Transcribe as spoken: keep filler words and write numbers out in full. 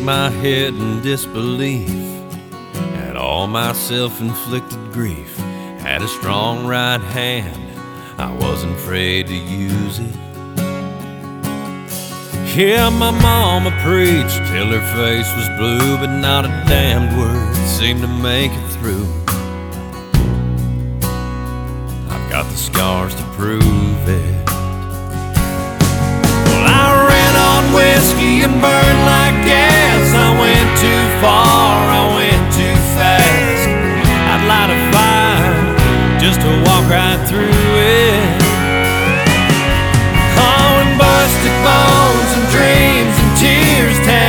my head in disbelief at all my self-inflicted grief. Had a strong right hand, I wasn't afraid to use it. Yeah, my mama preached till her face was blue, but not a damned word seemed to make it through. I've got the scars to prove it. Well, I ran on whiskey and burned like